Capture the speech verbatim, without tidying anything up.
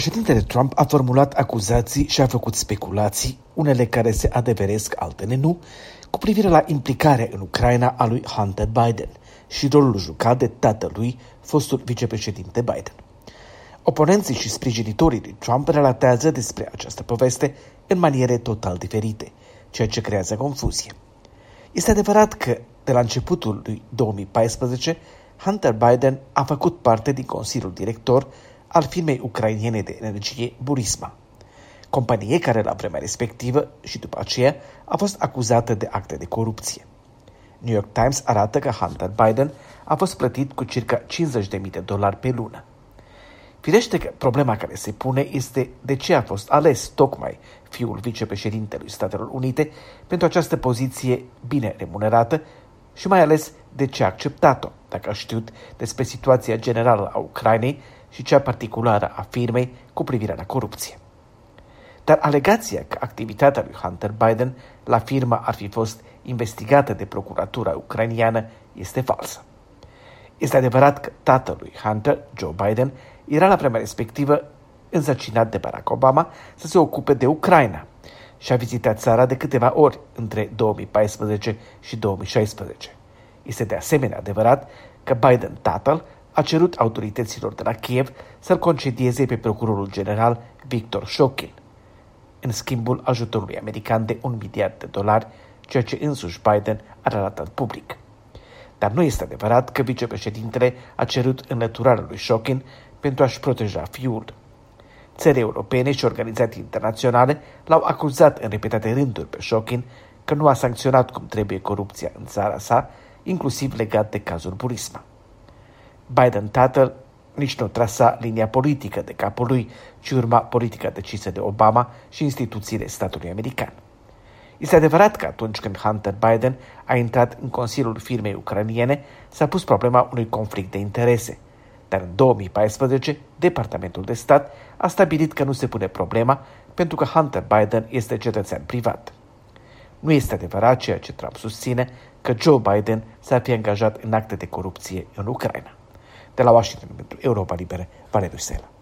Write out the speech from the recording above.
Președintele Trump a formulat acuzații și a făcut speculații, unele care se adeveresc, altele nu, cu privire la implicarea în Ucraina a lui Hunter Biden și rolul jucat de tatălui, fostul vicepreședinte Biden. Oponenții și sprijinitorii lui Trump relatează despre această poveste în maniere total diferite, ceea ce creează confuzie. Este adevărat că, de la începutul lui două mii paisprezece, Hunter Biden a făcut parte din Consiliul Director al firmei ucrainene de energie Burisma, companie care la vremea respectivă și după aceea a fost acuzată de acte de corupție. New York Times arată că Hunter Biden a fost plătit cu circa cincizeci de mii de dolari pe lună. Firește că problema care se pune este de ce a fost ales tocmai fiul vicepreședintelui Statelor Unite pentru această poziție bine remunerată și mai ales de ce a acceptat-o, dacă a știut despre situația generală a Ucrainei și cea particulară a firmei cu privire la corupție. Dar alegația că activitatea lui Hunter Biden la firmă ar fi fost investigată de procuratura ucrainiană este falsă. Este adevărat că tatălui Hunter, Joe Biden, era la vremea respectivă însărcinat de Barack Obama să se ocupe de Ucraina și a vizitat țara de câteva ori între două mii paisprezece și două mii șaisprezece. Este de asemenea adevărat că Biden, tatăl, a cerut autorităților de la Kiev să-l concedieze pe procurorul general Victor Shokin, în schimbul ajutorului american de un miliard de dolari, ceea ce însuși Biden a relatat public. Dar nu este adevărat că vicepreședintele a cerut înlăturarea lui Shokin pentru a-și proteja fiul. Țări europene și organizații internaționale l-au acuzat în repetate rânduri pe Shokin că nu a sancționat cum trebuie corupția în țara sa, inclusiv legat de cazul Burisma. Biden, tatăl, nici nu trasa linia politică de capul lui, ci urma politica decisă de Obama și instituțiile statului american. Este adevărat că atunci când Hunter Biden a intrat în Consiliul firmei ucrainiene, s-a pus problema unui conflict de interese, dar în două mii paisprezece, Departamentul de Stat a stabilit că nu se pune problema pentru că Hunter Biden este cetățean privat. Nu este adevărat ceea ce Trump susține, că Joe Biden s-ar fi angajat în acte de corupție în Ucraina. De la Washington pentru Europa Liberă, Valeriu Sela.